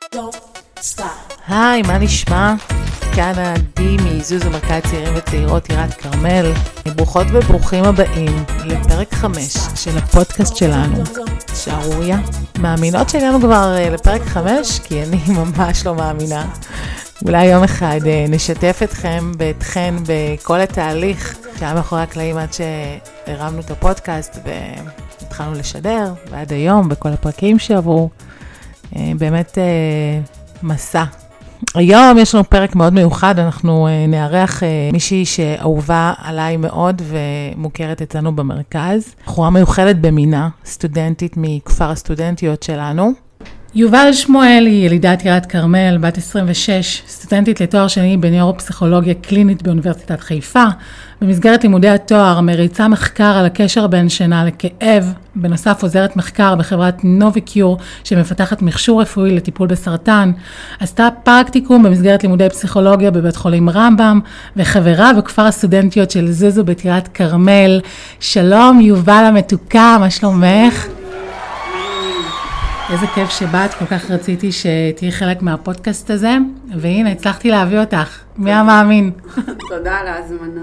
היי, מה נשמע? כאן עדי מזוזו מרכז צעירים וצעירות טירת כרמל. ברוכות וברוכים הבאים לפרק 5 של הפודקאסט שלנו, שערוריה. מאמינות שהגענו כבר לפרק 5? כי אני ממש לא מאמינה. אולי יום אחד נשתף אתכם ואתכן בכל התהליך שהיה מאחורי הקלעים עד שהרמנו את הפודקאסט והתחלנו לשדר, ועד היום בכל הפרקים שעברו. באמת מסע. היום יש לנו פרק מאוד מיוחד, אנחנו נארח מישהי שאהובה עליי מאוד ומוכרת אצלנו במרכז. בחורה מיוחדת במינה, סטודנטית מכפר הסטודנטיות שלנו. יובל שמואל היא ילידת טירת כרמל, בת 26, סטודנטית לתואר שני בנוירופסיכולוגיה קלינית באוניברסיטת חיפה. במסגרת לימודי התואר מריצה מחקר על הקשר בין שינה לכאב, בנוסף עוזרת מחקר בחברת נוביקיור שמפתחת מכשור רפואי לטיפול בסרטן, עשתה פרקטיקום במסגרת לימודי פסיכולוגיה בבית חולים רמב"ם, וחברה בכפר הסטודנטיות של זוזו בטירת כרמל. שלום יובל המתוקה, מה שלומך? איזה כיף שבאת, כל כך רציתי שתהיי חלק מהפודקאסט הזה, והנה, הצלחתי להביא אותך. מי המאמין? תודה על ההזמנה.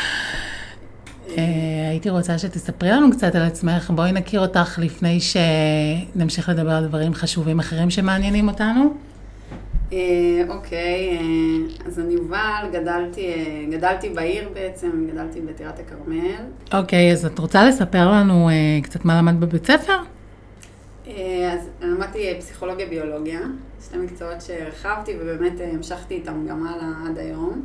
הייתי רוצה שתספרי לנו קצת על עצמך, בואי נכיר אותך לפני שנמשיך לדבר על דברים חשובים אחרים שמעניינים אותנו. אוקיי, אז אני יובל, גדלתי בעיר בעצם, גדלתי בטירת הכרמל. אוקיי, אז את רוצה לספר לנו קצת מה למדת בבית ספר? אז למדתי פסיכולוגיה ביולוגיה, שתי מקצועות שהרחבתי ובאמת המשכתי איתם גם הלאה עד היום.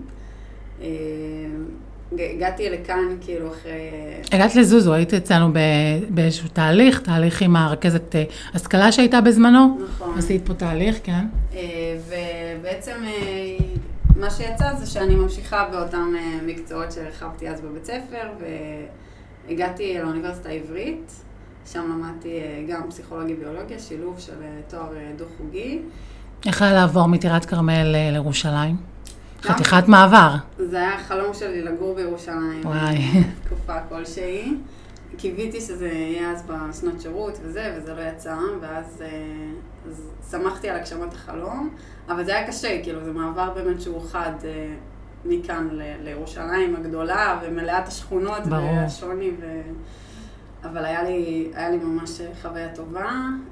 הגעתי לכאן כאילו אחרי... הגעת לזוזו, היית אצלנו באיזשהו תהליך עם הרכזת השכלה שהייתה בזמנו. נכון. עשית פה תהליך, כן. ובעצם מה שיצא זה שאני ממשיכה באותם מקצועות שהרחבתי אז בבית ספר, והגעתי לאוניברסיטה העברית. שם למדתי גם פסיכולוגיה ביולוגיה, שילוב של תואר דו-חוגי. איך היה לעבור מטירת כרמל לירושלים? חתיכת מעבר. זה היה החלום שלי לגור בירושלים. וואי. תקופה כלשהי. קיוויתי שזה יהיה אז בשנות שירות וזה לא יצא, ואז שמחתי על הגשמת החלום. אבל זה היה קשה, כאילו זה מעבר באמת שהוא חד מכאן לירושלים הגדולה, ומלאת השכונות והשוני אבל היה לי ממש חוויה טובה,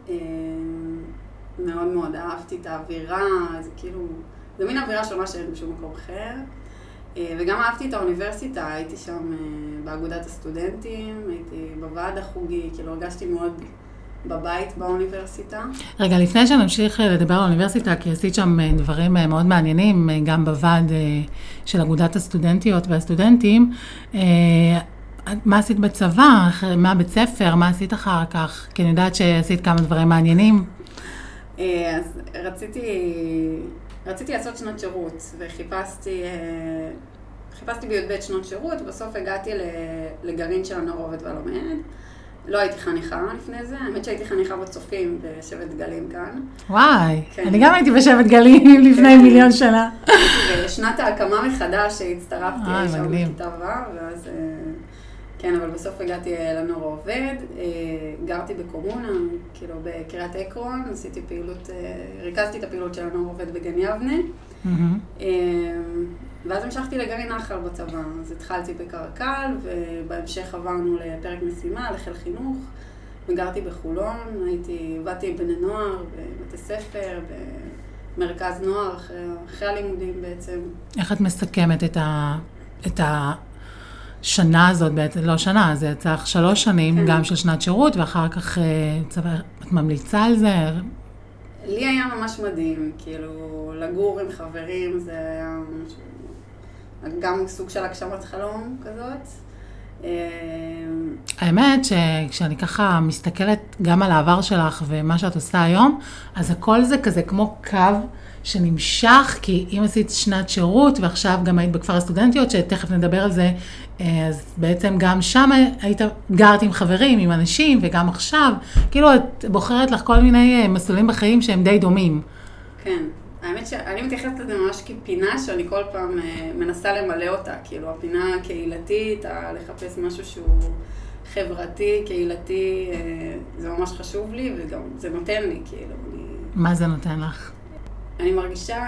מאוד מאוד אהבתי את האווירה, זה כאילו, זה מין אווירה של מה שאין בשום מקום אחר, וגם אהבתי את האוניברסיטה, הייתי שם באגודת הסטודנטים, הייתי בוועד החוגי, כאילו הרגשתי מאוד בבית באוניברסיטה. רגע, לפני שנמשיך לדבר על האוניברסיטה, כי עשית שם דברים מאוד מעניינים, גם בוועד של אגודת הסטודנטיות והסטודנטים, מה עשית בצבא, מה בית ספר, מה עשית אחר כך? כי אני יודעת שעשית כמה דברים מעניינים. אז רציתי לעשות שנות שירות, וחיפשתי בי"ב שנות שירות, בסוף הגעתי לגרעין של הנוער העובד והלומד. לא הייתי חניכה לפני זה, האמת שהייתי חניכה בצופים בשבט גלים כאן. וואי, כן. אני גם הייתי בשבט גלים לפני מיליון שנה. בשנת ההקמה מחדש שהצטרפתי שם בכיתה ו' ואז... כן, אבל בסוף הגעתי לנוער העובד, גרתי בקומונה, כאילו בקריית עקרון, עשיתי פעילות, ריכזתי את הפעילות של הנוער העובד בגן יבנה, ואז המשכתי לגרעין נחל בצבא, אז התחלתי בקרקל, ובהמשך עברנו לפרק משימה, לחיל חינוך, וגרתי בחולון, עבדתי עם בני נוער, בבתי ספר, במרכז נוער, אחרי הלימודים בעצם. איך את מסכמת את השנה הזאת, בעצם לא שנה, זה יצא 3 שנים, כן. גם של שנת שירות, ואחר כך את ממליצה על זה? לי היה ממש מדהים, כאילו, לגור עם חברים, זה היה גם סוג של הגשמת חלום כזאת. האמת שכשאני ככה מסתכלת גם על העבר שלך ומה שאת עושה היום, אז הכל זה כזה כמו קו שנמשך, כי אם עשית שנת שירות, ועכשיו גם היית בכפר הסטודנטיות, שתכף נדבר על זה, אז בעצם גם שם גרת עם חברים, עם אנשים, וגם עכשיו, כאילו את בוחרת לך כל מיני מסלולים בחיים שהם די דומים. כן, האמת שאני מתייחסת לזה ממש כפינה, שאני כל פעם מנסה למלא אותה, כאילו הפינה הקהילתית, לחפש משהו שהוא חברתי, קהילתי, זה ממש חשוב לי, וגם זה נותן לי, כאילו. מה זה נותן לך? אני מרגישה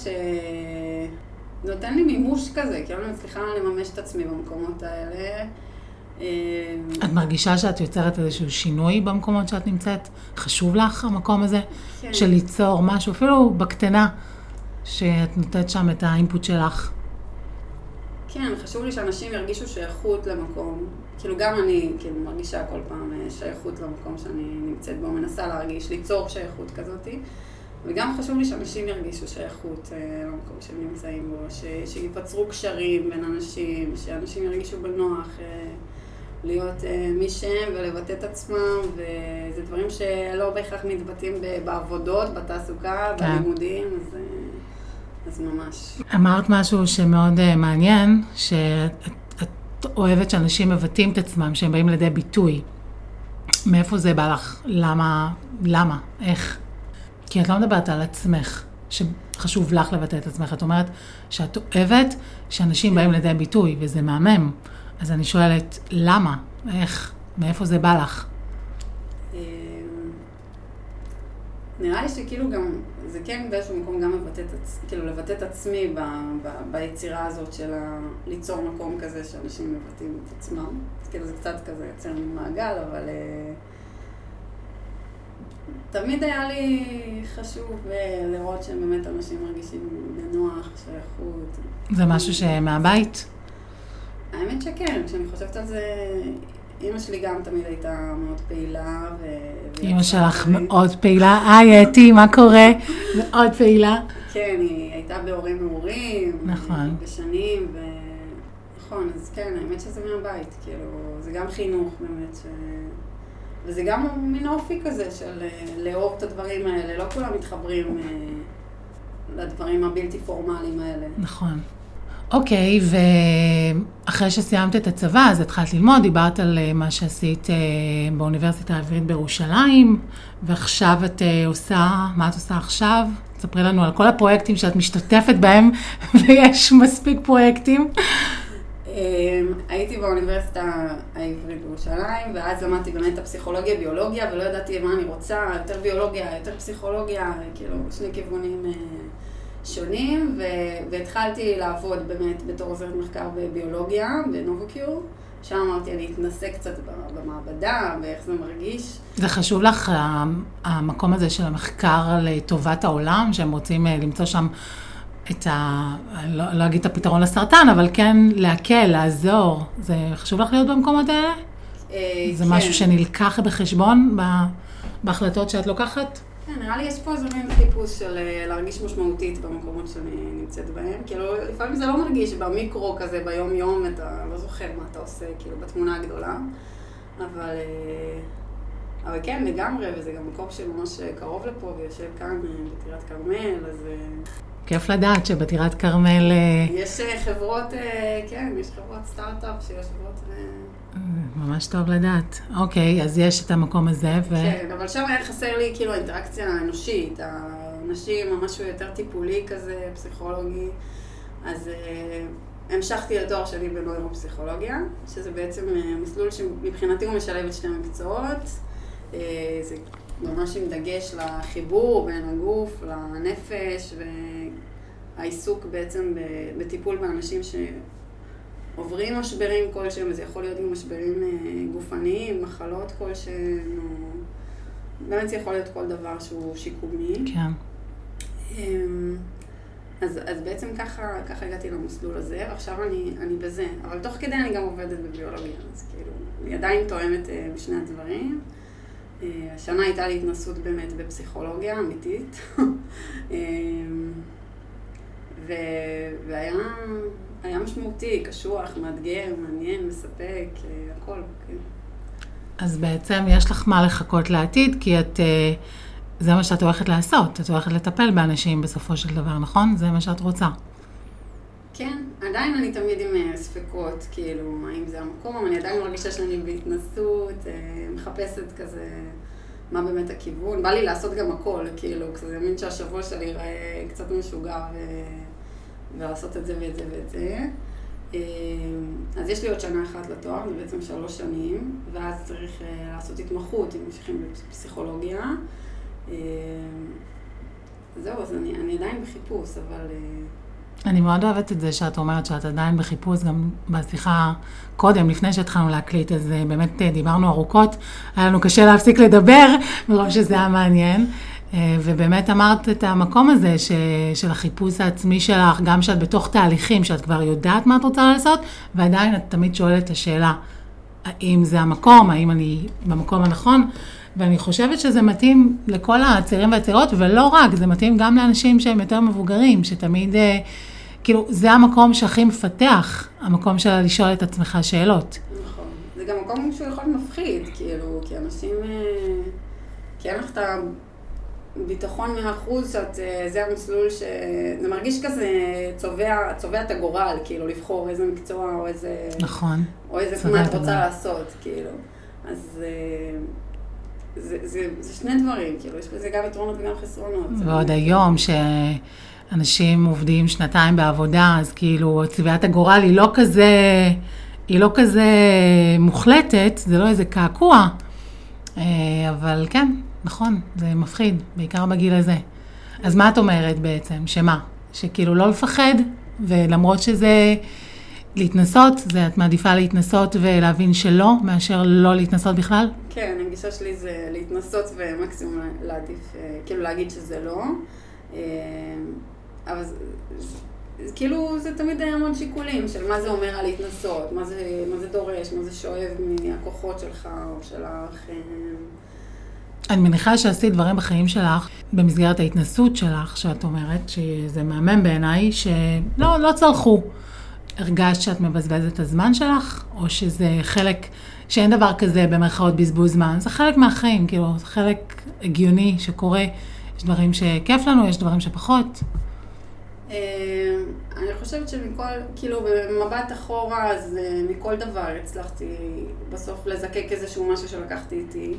נותן לי מימוש כזה, כאילו אני מצליחה לממש את עצמי במקומות האלה. את מרגישה שאת יוצרת איזשהו שינוי במקומות שאת נמצאת? חשוב לך המקום הזה? כן. של ליצור משהו, אפילו בקטנה, שאת נותנת שם את האינפוט שלך? כן, חשוב לי שאנשים ירגישו שייכות למקום. כאילו גם אני כאילו מרגישה כל פעם שייכות למקום שאני נמצאת בו, מנסה להרגיש, ליצור שייכות כזאת. וגם חשוב לי שאנשים ירגישו שייכות למקום שהם נמצאים בו, שיפצרו קשרים בין אנשים, שאנשים ירגישו בנוח להיות מי שהם ולבטא את עצמם, וזה דברים שלא בהכרח מתבטאים בעבודות, בתעסוקה, בלימודים, אז ממש. אמרת משהו שמאוד מעניין, שאת אוהבת שאנשים מבטאים את עצמם, שהם באים לידי ביטוי. מאיפה זה בא לך? למה? איך? כי את לא מדברת על עצמך, שחשוב לך לבטא את עצמך. את אומרת שאת אוהבת שאנשים באים לידי ביטוי, וזה מהמם. אז אני שואלת, למה? איך? מאיפה זה בא לך? נראה לי שכאילו גם, זה כן באיזשהו מקום גם לבטא את עצמי ביצירה הזאת של ליצור מקום כזה שאנשים מבטאים את עצמם. כאילו זה קצת כזה יוצר ממעגל, אבל תמיד היה לי חשוב לראות שהם באמת אנשים מרגישים בנוח, שייכות. זה משהו שמהבית? האמת שכן, כשאני חושבת על זה, אמא שלי גם תמיד הייתה מאוד פעילה. אמא שלך מאוד פעילה. היי, אתי, מה קורה? מאוד פעילה. כן, היא הייתה בהורים מעורים. נכון. בשנים, נכון, אז כן, האמת שזה מהבית, כאילו, זה גם חינוך באמת, וזה גם מין אופי כזה של לאהוב את הדברים האלה, לא כולם מתחברים לדברים הבלתי פורמליים האלה. נכון. אוקיי, ואחרי שסיימת את הצבא, אז התחלת ללמוד, דיברת על מה שעשית באוניברסיטה העברית בירושלים, ועכשיו את עושה, מה את עושה עכשיו? תספרי לנו על כל הפרויקטים שאת משתתפת בהם, ויש מספיק פרויקטים. הייתי באוניברסיטה העברית בירושלים, ואז למדתי באמת את הפסיכולוגיה, ביולוגיה, ולא ידעתי מה אני רוצה, יותר ביולוגיה, יותר פסיכולוגיה, כאילו שני כיוונים שונים, והתחלתי לעבוד באמת בתור עוזרת מחקר בביולוגיה, בנובוקיור. שם אמרתי, אני אתנסה קצת במעבדה, ואיך זה מרגיש. זה חשוב לך, המקום הזה של המחקר לטובת העולם, שהם רוצים למצוא שם את לא אגיד את הפתרון לסרטן, אבל כן להקל, לעזור. זה חשוב לך להיות במקומות האלה? זה כן. משהו שנלקח בחשבון בהחלטות שאת לוקחת? כן, נראה לי יש פה איזה מין חיפוש של להרגיש משמעותית במקומות שאני נמצאת בהם. כאילו, לפעמים זה לא מרגיש במיקרו כזה, ביום יום, אתה לא זוכר מה אתה עושה, כאילו, בתמונה הגדולה. אבל כן, לגמרי, וזה גם מקום שממש קרוב לפה, ויושב כאן בטירת כרמל, אז כיף לדעת שבטירת כרמל יש חברות, כן, יש חברות סטארט-אפ שיושבות ממש טוב לדעת. אוקיי, אז יש את המקום הזה כן, אבל שם היה חסר לי כאילו האינטראקציה האנושית, האנשים, משהו יותר טיפולי כזה, פסיכולוגי. אז המשכתי לתואר שלי בנוירופסיכולוגיה, שזה בעצם מסלול שמבחינתי הוא משלב את שני המקצועות. זה ממש עם דגש לחיבור בין הגוף, לנפש, והעיסוק בעצם בטיפול באנשים שעוברים משברים כלשהם, וזה יכול להיות גם משברים גופניים, מחלות כלשהם, או באמת זה יכול להיות כל דבר שהוא שיקומי. כן. אז בעצם ככה הגעתי למסלול הזה, ועכשיו אני בזה. אבל תוך כדי אני גם עובדת בביולוגיה, אז כאילו, אני עדיין תואמת בשני הדברים. השנה הייתה לי התנסות באמת בפסיכולוגיה אמיתית, והיה משמעותי, קשוח, מאתגר, מעניין, מספק, הכל. אז בעצם יש לך מה לחכות לעתיד, כי זה מה שאת הולכת לעשות, את הולכת לטפל באנשים בסופו של דבר, נכון? זה מה שאת רוצה. כן, עדיין אני תמיד עם ספקות, כאילו, האם זה המקום, אני עדיין מרגישה שאני בהתנסות, מחפשת כזה, מה באמת הכיוון. בא לי לעשות גם הכל, כאילו, כזה מין שהשבוע שלי ייראה קצת משוגע ולעשות את זה ואת זה ואת זה. אז יש לי עוד שנה אחת לתואר, זה בעצם 3 שנים, ואז צריך לעשות התמחות, אם ממשיכים בפסיכולוגיה. זהו, אז אני עדיין בחיפוש, אבל... אני מאוד אוהבת את זה שאת אומרת שאת עדיין בחיפוש, גם בשיחה קודם, לפני שהתחלנו להקליט, אז באמת דיברנו ארוכות, היה לנו קשה להפסיק לדבר, מרוב שזה היה מעניין, ובאמת אמרת את המקום הזה של החיפוש העצמי שלך, גם שאת בתוך תהליכים, שאת כבר יודעת מה את רוצה לעשות, ועדיין את תמיד שואלת את השאלה, האם זה המקום, האם אני במקום הנכון, ואני חושבת שזה מתאים לכל הצעירים והצעירות, ולא רק, זה מתאים גם לאנשים שהם יותר מבוגרים, שתמיד, כאילו, זה המקום שהכי מפתח, המקום של לשאול את עצמך שאלות. נכון. זה גם מקום שהוא יכול להיות מפחיד, כאילו, כי אנשים, כי אין לך את הביטחון 100%, זה המסלול זה מרגיש כזה צובע את הגורל, כאילו, לבחור איזה מקצוע או איזה... נכון. או איזה מה את רוצה לעשות, כאילו. אז... זה שני דברים, כאילו, יש בזה גם יתרונות וגם חסרונות. ועוד היום שאנשים עובדים שנתיים בעבודה, אז כאילו, צביעת הגורל היא לא כזה מוחלטת, זה לא איזה קעקוע, אבל כן, נכון, זה מפחיד, בעיקר בגיל הזה. אז מה את אומרת בעצם? שמה? שכאילו לא לפחד, ולמרות שזה... להתנסות, את מעדיפה להתנסות ולהבין שלא, מאשר לא להתנסות בכלל? כן, הגישה שלי זה להתנסות ומקסימום להעדיף, כאילו להגיד שזה לא. אבל כאילו זה תמיד המון שיקולים של מה זה אומר על להתנסות, מה זה דורש, מה זה שואב מהכוחות שלך או שלך. אני מניחה שעשית דברים בחיים שלך, במסגרת ההתנסות שלך, שאת אומרת, שזה מהמם בעיניי, שלא צלחו. הרגשת שאת מבזבזת את הזמן שלך, או שזה חלק, שאין דבר כזה במרכאות בזבוז זמן, זה חלק מהחיים, כאילו, זה חלק הגיוני שקורה, יש דברים שכיף לנו, יש דברים שפחות. אני חושבת שמכל, כאילו, במבט אחורה, אז מכל דבר הצלחתי בסוף לזקק איזשהו משהו שלקחתי איתי.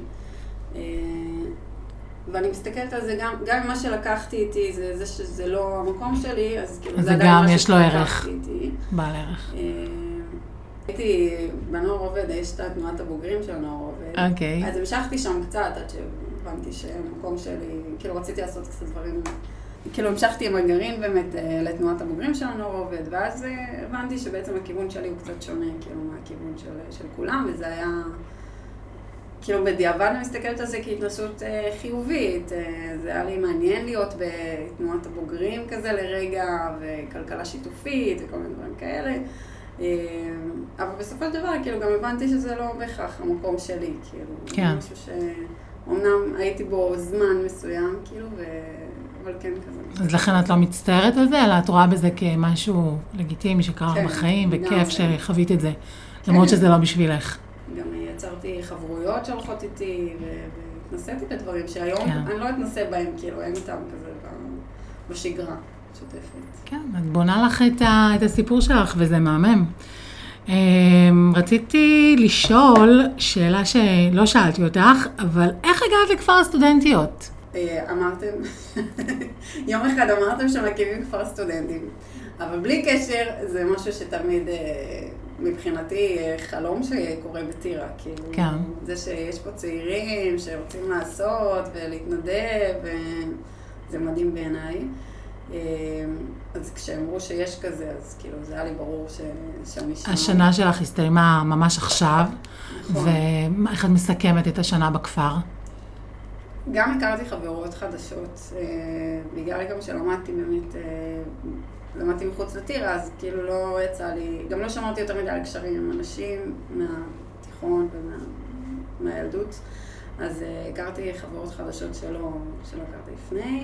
ואני מסתכלת על זה גם מה שלקחתי איתי, זה שזה לא המקום שלי, אז כאילו זה עדיין מה שלקחתי איתי. בעל ערך. הייתי בנוער עובד, יש את תנועת הבוגרים של הנוער עובד. אוקיי. אז המשכתי שם קצת עד שהבנתי שהמקום שלי, כאילו רציתי לעשות קצת דברים, כאילו המשכתי עם הגרעין באמת לתנועת הבוגרים של הנוער עובד, ואז הבנתי שבעצם הכיוון שלי הוא קצת שונה, כאילו מהכיוון של כולם, וזה היה... כאילו בדיעבד אני מסתכלת על זה כהתנסות חיובית, זה היה לי מעניין להיות בתנועת הבוגרים כזה לרגע, וכלכלה שיתופית וכל מיני דברים כאלה, אבל בסופו של דבר כאילו גם הבנתי שזה לא בהכרח המקום שלי, כאילו, כן. משהו שאומנם הייתי בו זמן מסוים, כאילו, אבל כן כזה. אז לכן את לא מצטערת על זה, אלא את רואה בזה כמשהו לגיטימי שקרה לך בחיים, וכיף שחווית את זה, למרות שזה לא בשבילך. גם יצרתי חברויות שהולכות איתי, והתנסיתי בדברים שהיום אני לא אתנסה בהם, כאילו אין איתם כזה בשגרה שוטפת. כן, את בונה לך את הסיפור שלך, וזה מהמם. רציתי לשאול שאלה שלא שאלתי אותך, אבל איך הגעת לכפר הסטודנטיות? אמרתם, יום אחד אמרתם שמקימים כפר סטודנטים, אבל בלי קשר זה משהו שתמיד... מבחינתי חלום שקורה בטירה, כאילו, כן. זה שיש פה צעירים שרוצים לעשות ולהתנדב, זה מדהים בעיניי. אז כשאמרו שיש כזה, אז כאילו זה היה לי ברור שאני שם. השנה שלך הסתיימה ממש עכשיו, נכון. ואיך את מסכמת את השנה בכפר? גם הכרתי חברות חדשות, בגלל גם שלמדתי באמת, למדתי מחוץ לטירה, אז כאילו לא יצא לי, גם לא שמרתי יותר מדי על קשרים עם אנשים מהתיכון ומהילדות, אז הכרתי חברות חדשות שלא הכרתי לפני,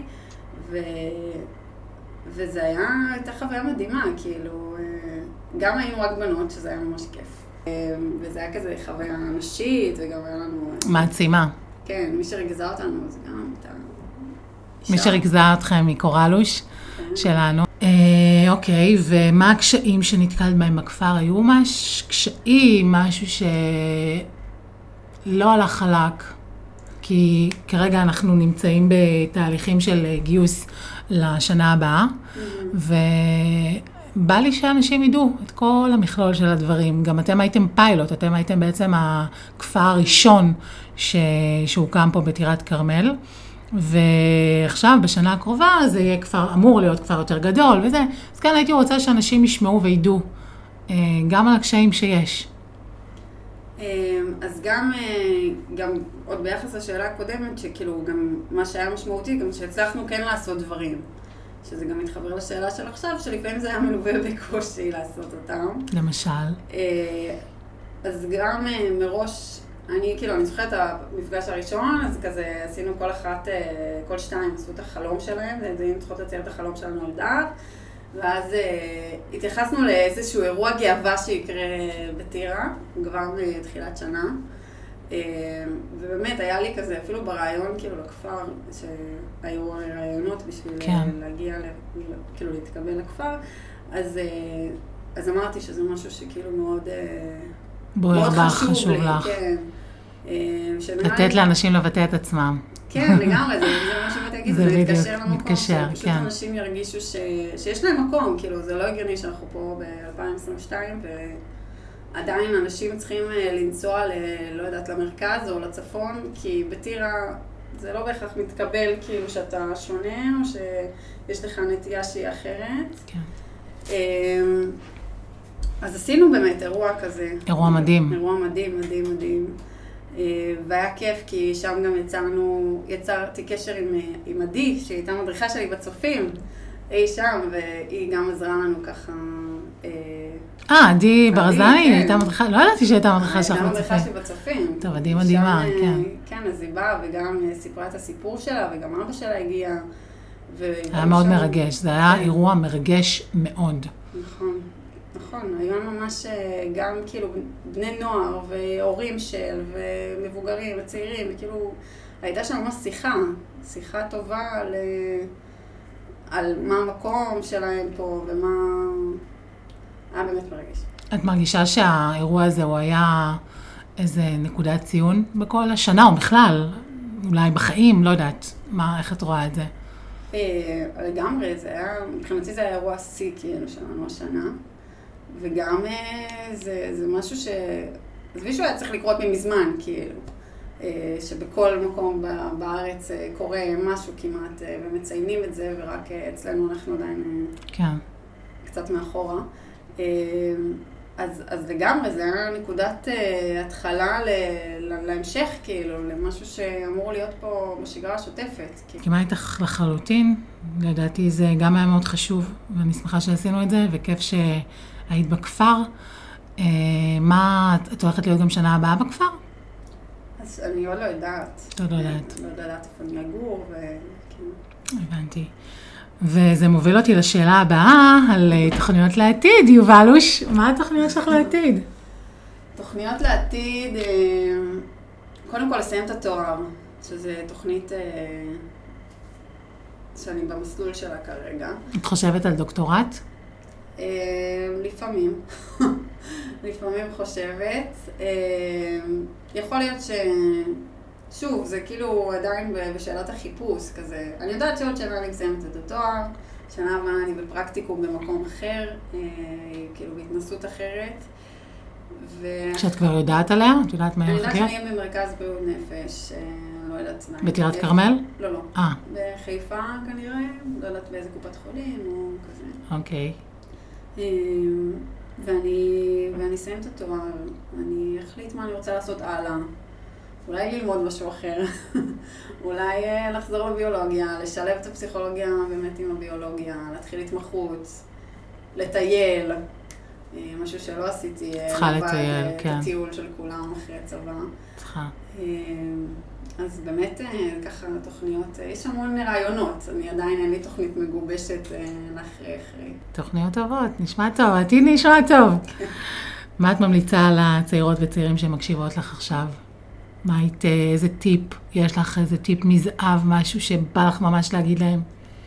וזה הייתה חוויה מדהימה, כאילו, גם היינו רק בנות, שזה היה ממש כיף, וזה היה כזה חוויה נשית, וגם היה לנו... מעצימה. כן, מי שריגזה אותנו, אז גם הייתה אישה. מי שריגזה אתכם מקורלוש שלנו. אוקיי, ומה הקשיים שנתקלת בהם בכפר? היו קשיים, משהו שלא הלך חלק, כי כרגע אנחנו נמצאים בתהליכים של גיוס לשנה הבאה, ובא לי שאנשים ידעו את כל המכלול של הדברים. גם אתם הייתם פיילוט, אתם הייתם בעצם הכפר הראשון שהוקם פה בטירת כרמל, ועכשיו, בשנה הקרובה, זה יהיה כבר, אמור להיות כבר יותר גדול וזה. אז כאן הייתי רוצה שאנשים ישמעו וידעו, גם על הקשיים שיש. אז גם עוד ביחס לשאלה הקודמת, שכאילו גם מה שהיה משמעותי, גם שהצלחנו כן לעשות דברים. שזה גם מתחבר לשאלה של עכשיו, שלפעמים זה היה מלווה בקושי לעשות אותם. למשל? אז גם מראש, אני זוכרת את המפגש הראשון, אז כזה עשינו כל שתיים עשו את החלום שלהם, היינו צריכות לצייר את החלום שלנו על דעת, ואז התייחסנו לאיזשהו אירוע גאווה שיקרה בטירה, כבר בתחילת שנה. ובאמת היה לי כזה, אפילו ברעיון לכפר, שהיו רעיונות בשביל להגיע, להתקבל לכפר, אז אמרתי שזה משהו שכאילו מאוד חשוב לך. כן. לתת לאנשים לבטא את עצמם. כן, לגמרי, זה משהו מתגיד, זה להתקשר למקום, שפשוט אנשים ירגישו שיש להם מקום, זה לא הגיוני שאנחנו פה ב-2022, ועדיין אנשים צריכים לנסוע, לא יודעת, למרכז או לצפון, כי בטירה זה לא בהכרח מתקבל שאתה שונה, או שיש לך נטייה שהיא אחרת. כן. אז עשינו באמת אירוע כזה. אירוע מדהים. אירוע מדהים, מדהים, מדהים. והיה כיף, כי שם גם יצרתי קשר עם עדי, שהיא הייתה מדריכה שלי בצופים, אי שם, והיא גם עזרה לנו ככה. עדי ברזני, הייתה מדריכה, לא ידעתי שהייתה מדריכה שלך בצופים. הייתה מדריכה שלי בצופים. טוב, עדי מדהימה, כן. כן, אז היא באה וגם סיפרה את הסיפור שלה, וגם אבא שלה הגיע. היה מאוד מרגש, זה היה אירוע מרגש מאוד. נכון. נכון, היו ממש גם בני נוער והורים ומבוגרים וצעירים, הייתה שם ממש שיחה טובה על מה המקום שלהם פה ומה... היה באמת מרגש. את מרגישה שהאירוע הזה הוא היה איזה נקודת ציון בכל השנה או בכלל? אולי בחיים, לא יודעת, איך את רואה את זה? לגמרי, מבחינתי זה היה אירוע שיא שלנו השנה. וגם זה משהו מישהו היה צריך לקרות ממזמן, שבכל מקום בארץ קורה משהו כמעט, ומציינים את זה, ורק אצלנו אנחנו עדיין קצת מאחורה. אז לגמרי, זה היה נקודת התחלה להמשך, למשהו שאמור להיות פה בשגרה השוטפת. כמעט איתך לחלוטין, לדעתי זה גם היה מאוד חשוב, ואני שמחה שעשינו את זה, וכיף היית בכפר. את הולכת להיות גם שנה הבאה בכפר? אז אני עוד לא יודעת. עוד לא יודעת. לא יודעת איפה אני אגור, הבנתי. וזה מוביל אותי לשאלה הבאה על תוכניות לעתיד. יובלוש, מה התוכניות שלך לעתיד? תוכניות לעתיד, קודם כל לסיים את התואר, שזה תוכנית שאני במסלול שלה כרגע. את חושבת על דוקטורט? לפעמים. לפעמים חושבת. יכול להיות שוב, זה עדיין בשאלת החיפוש כזה. אני יודעת שעוד שנה אני מסיימת את התואר, שנה הבאה אני בפרקטיקום במקום אחר, בהתנסות אחרת. כשאת כבר יודעת עליה? את יודעת מה היא הולכת להיות? אני יודעת שאני אהיה במרכז בריאות נפש, לא יודעת. בטירת כרמל? לא. בחיפה כנראה, לא יודעת באיזה קופת חולים או כזה. אוקיי. ואני אסיים את התואר, אני אחליט מה אני רוצה לעשות הלאה. אולי ללמוד משהו אחר, אולי לחזור לביולוגיה, לשלב את הפסיכולוגיה באמת עם הביולוגיה, להתחיל התמחות, לטייל, משהו שלא עשיתי, צריכה לטייל, כן. את הטיול של כולם אחרי צבא. צריכה. אז באמת ככה תוכניות, יש המון רעיונות, אני עדיין אין לי תוכנית מגובשת לאחרי. תוכניות טובות, נשמע טוב, עתיד נשמע טוב. מה את ממליצה על הצעירות וצעירים שמקשיבות לך עכשיו? איזה טיפ, יש לך איזה טיפ מזהב, משהו שבא לך ממש להגיד להם?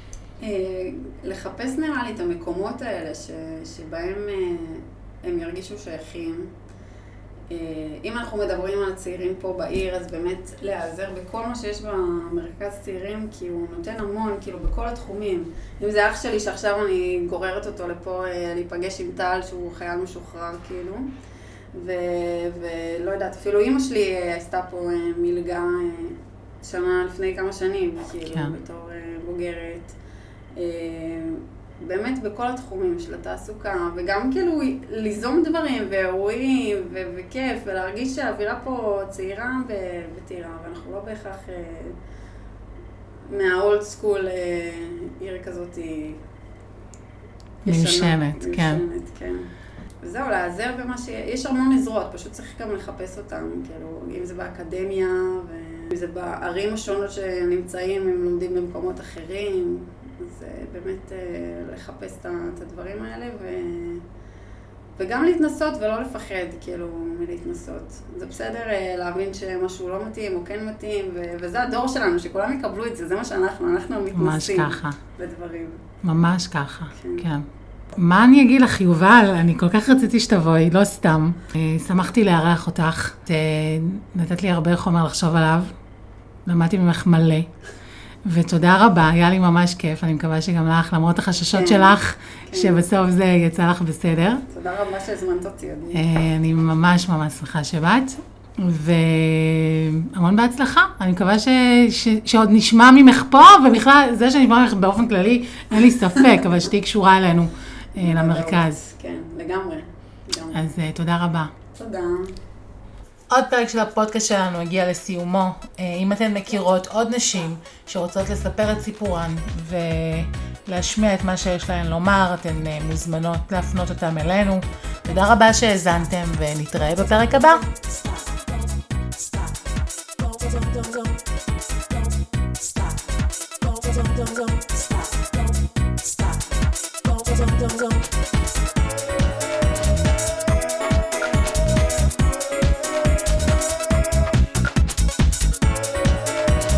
לחפש נראה לי את המקומות האלה שבהם הם ירגישו שייכים. אם אנחנו מדברים על הצעירים פה בעיר, אז באמת להיעזר בכל מה שיש במרכז צעירים, כי הוא נותן המון, בכל התחומים. אם זה אח שלי שעכשיו אני גוררת אותו לפה להיפגש עם טל, שהוא חייל משוחרר, ולא יודעת, אפילו אמא שלי עשתה פה מלגה שנה לפני כמה שנים, כאילו, בתור בוגרת. באמת בכל התחומים של התעסוקה, וגם כאילו ליזום דברים ואירועים וכיף, ולהרגיש שהאווירה פה צעירה וטירה, ואנחנו לא בהכרח מהאולד סקול עיר כזאת מיושנת, כן. וזהו, לעזר במה שיש המון עזרות, פשוט צריך גם לחפש אותם, כאילו, אם זה באקדמיה, ואם זה בערים השונות שנמצאים, הם לומדים במקומות אחרים, אז באמת לחפש את הדברים האלה, וגם להתנסות ולא לפחד, כאילו, מלהתנסות. זה בסדר להבין שמשהו לא מתאים או כן מתאים, וזה הדור שלנו, שכולם יקבלו את זה, זה מה שאנחנו מתנסים בדברים. ממש ככה, כן. מה אני אגיד לך, יובל? אני כל כך רציתי שתבואי, לא סתם. שמחתי לארח אותך, נתת לי הרבה חומר לחשוב עליו, למדתי ממך מלא, ותודה רבה, היה לי ממש כיף, אני מקווה שגם לך, למרות החששות שלך, שבסוף זה יצא לך בסדר. תודה רבה שהזמנת אותי. אני ממש שמחה שבאת, והמון בהצלחה. אני מקווה שעוד נשמע ממך פה, ובכלל זה שנשמע ממך באופן כללי, אין לי ספק, אבל שתהי קשורה אלינו למרכז. כן, לגמרי. אז תודה רבה. תודה. עוד פרק של הפודקאסט שלנו הגיע לסיומו. אם אתן מכירות עוד נשים שרוצות לספר את סיפורן ולהשמיע את מה שיש להן לומר, אתן מוזמנות להפנות אותם אלינו. תודה רבה שהאזנתם ונתראה בפרק הבא.